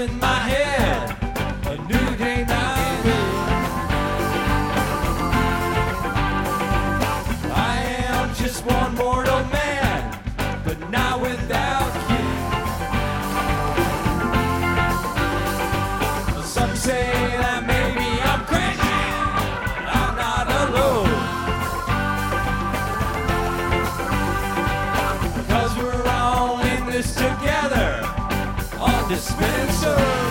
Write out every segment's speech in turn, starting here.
in my head, a new day now. I am just one mortal man, but not without you. Some say that maybe I'm crazy, but I'm not alone. Cause we're all in this together, on dispenser.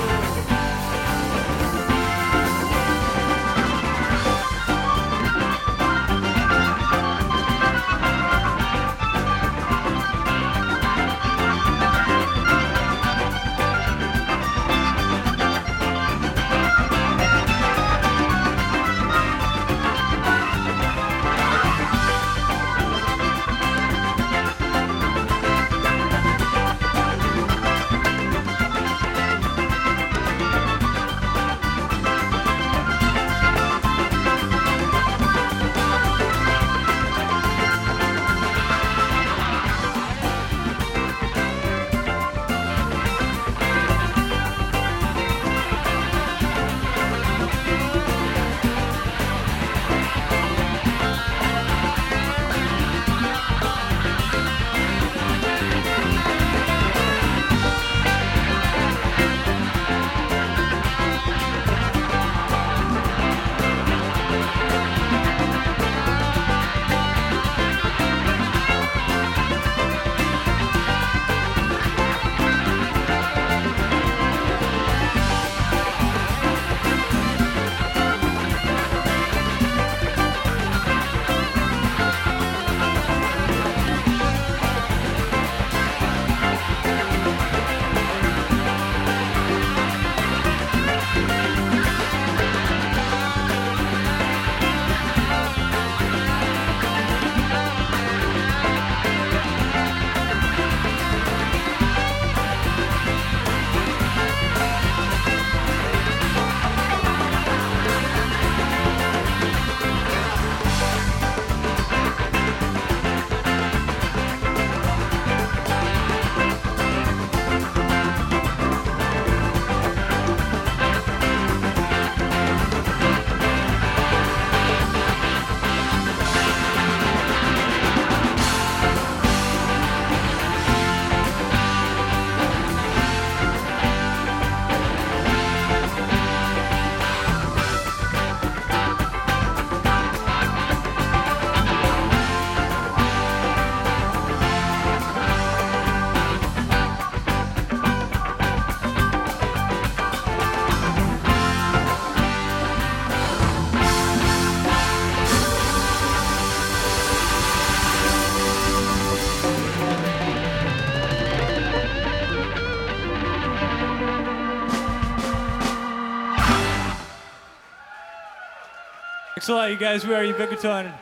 Thanks a lot, you guys. We are Ubiquiton.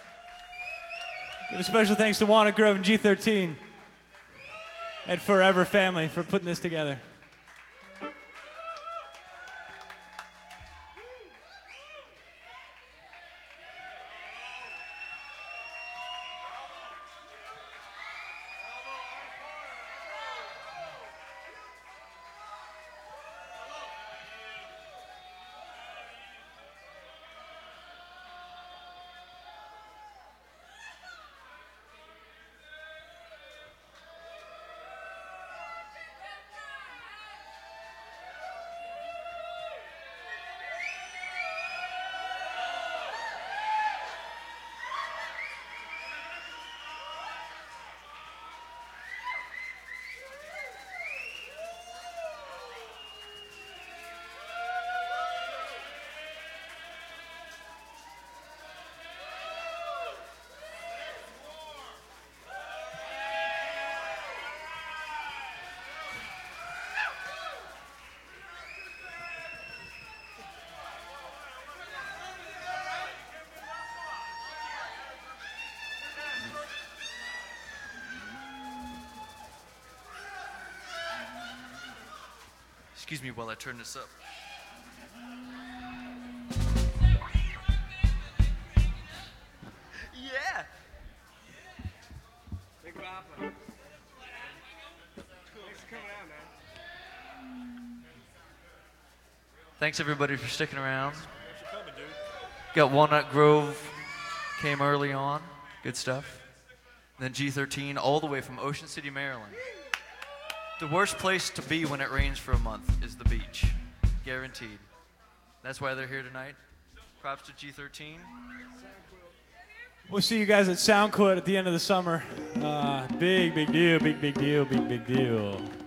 Give a special thanks to Wanna Grove and G13 and Forever Family for putting this together. Excuse me while I turn this up. Yeah! Big Papa. Thanks for coming out, man. Thanks everybody for sticking around. Got Walnut Grove, came early on, good stuff. Then G13 all the way from Ocean City, Maryland. The worst place to be when it rains for a month is the beach, guaranteed. That's why they're here tonight. Props to G13. We'll see you guys at SoundCloud at the end of the summer. Big deal, big deal.